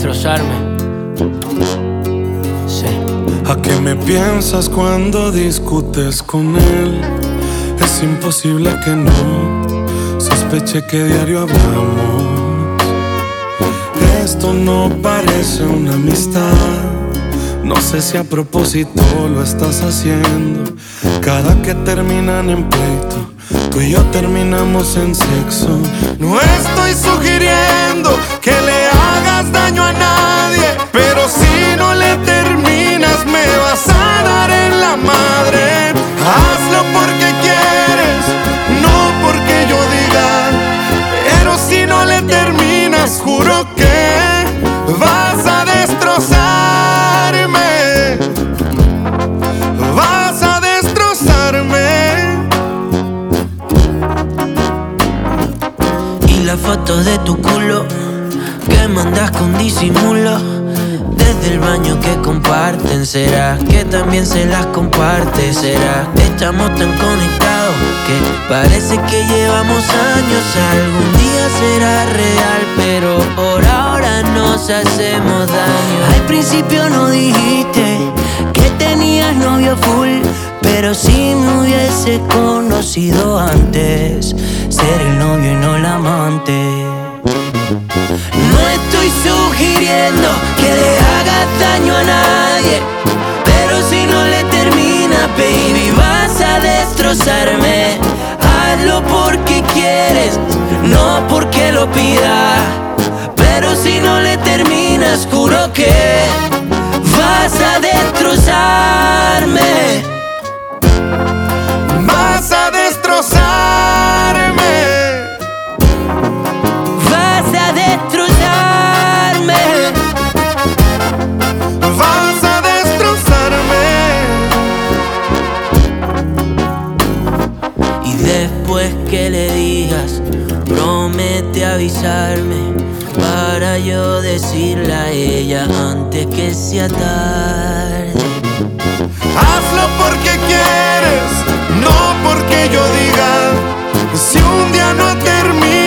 destrozarme. Sí. ¿A qué me piensas cuando discutes con él? Es imposible que no sospeche que diario hablamos. Esto no parece una amistad. No sé si a propósito lo estás haciendo. Cada que terminan en pleito, tú y yo terminamos en sexo. No estoy sugiriendo que le hagas daño a nadie, pero si no le terminas me vas a dar en la madre. Hazlo porque quieres, no porque yo diga. Pero si no le terminas, juro que vas a destrozarme. Vas a destrozarme. Y las fotos de tu culo que mandas con disimulo, desde el baño que comparten. ¿Será que también se las comparte? ¿Será que estamos tan conectados que parece que llevamos años? Algún día será real, pero por ahora nos hacemos daño. Al principio no dijiste que tenías novio full, pero si me hubiese conocido antes, ser el novio y no el amante. No estoy sugiriendo que le hagas daño a nadie, pero si no le terminas, baby, vas a destrozarme. Hazlo porque quieres, no porque lo pidas. Pero si no le terminas, juro que vas a destrozarme. Vas a destrozarme. Vas a destrozarme. Vas a destrozarme. Y después que le digas, promete avisarme para yo decirle a ella antes que sea tarde. Hazlo porque quieres, no porque yo diga. Si un día no termina